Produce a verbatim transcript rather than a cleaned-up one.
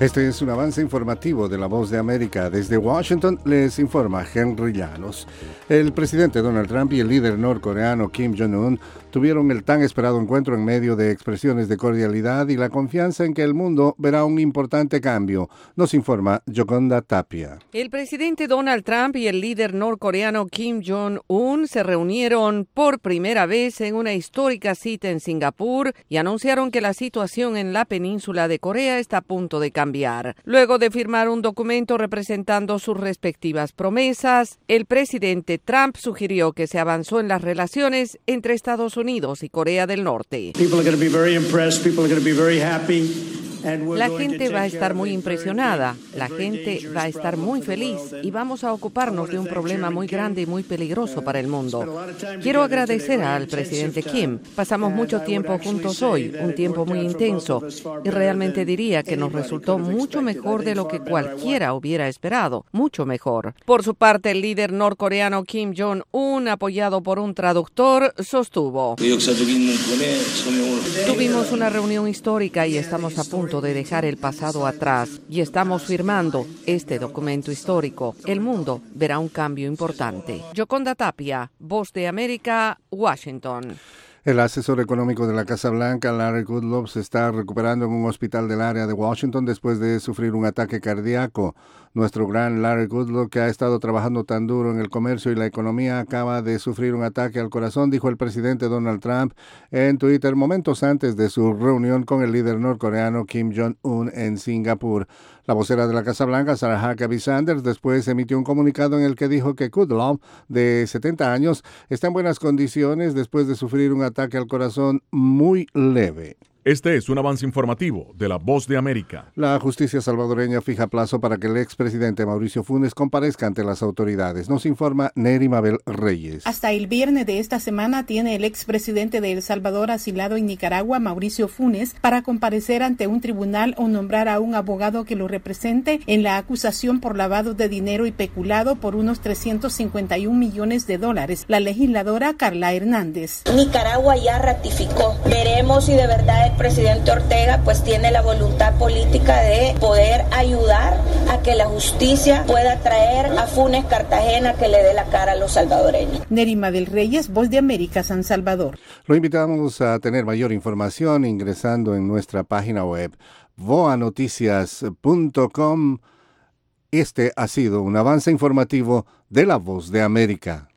Este es un avance informativo de La Voz de América. Desde Washington les informa Henry Llanos. El presidente Donald Trump y el líder norcoreano Kim Jong-un tuvieron el tan esperado encuentro en medio de expresiones de cordialidad y la confianza en que el mundo verá un importante cambio. Nos informa Yoconda Tapia. El presidente Donald Trump y el líder norcoreano Kim Jong-un se reunieron por primera vez en una histórica cita en Singapur y anunciaron que la situación en la península de Corea está a punto de cambiar. Luego de firmar un documento representando sus respectivas promesas, el presidente Trump sugirió que se avanzó en las relaciones entre Estados Unidos y Corea del Norte. La gente va a estar muy impresionada, la gente va a estar muy feliz y vamos a ocuparnos de un problema muy grande y muy peligroso para el mundo. Quiero agradecer al presidente Kim. Pasamos mucho tiempo juntos hoy, un tiempo muy intenso, y realmente diría que nos resultó mucho mejor de lo que cualquiera hubiera esperado, mucho mejor. Por su parte, el líder norcoreano Kim Jong-un, apoyado por un traductor, sostuvo: Tuvimos una reunión histórica y estamos a punto de dejar el pasado atrás y estamos firmando este documento histórico. El mundo verá un cambio importante. Yoconda Tapia, Voz de América, Washington. El asesor económico de la Casa Blanca, Larry Kudlow, se está recuperando en un hospital del área de Washington después de sufrir un ataque cardíaco. Nuestro gran Larry Kudlow, que ha estado trabajando tan duro en el comercio y la economía, acaba de sufrir un ataque al corazón, dijo el presidente Donald Trump en Twitter momentos antes de su reunión con el líder norcoreano Kim Jong-un en Singapur. La vocera de la Casa Blanca, Sarah Huckabee Sanders, después emitió un comunicado en el que dijo que Kudlow, de setenta años, está en buenas condiciones después de sufrir un ataque al corazón muy leve. Este es un avance informativo de La Voz de América. La justicia salvadoreña fija plazo para que el expresidente Mauricio Funes comparezca ante las autoridades. Nos informa Neri Mabel Reyes. Hasta el viernes de esta semana tiene el expresidente de El Salvador asilado en Nicaragua, Mauricio Funes, para comparecer ante un tribunal o nombrar a un abogado que lo represente en la acusación por lavado de dinero y peculado por unos trescientos cincuenta y un millones de dólares. La legisladora Carla Hernández. Nicaragua ya ratificó. Veremos si de verdad el presidente Ortega pues tiene la voluntad política de poder ayudar a que la justicia pueda traer a Funes Cartagena que le dé la cara a los salvadoreños. Nerima del Reyes, Voz de América, San Salvador. Lo invitamos a tener mayor información ingresando en nuestra página web voa noticias punto com. Este ha sido un avance informativo de La Voz de América.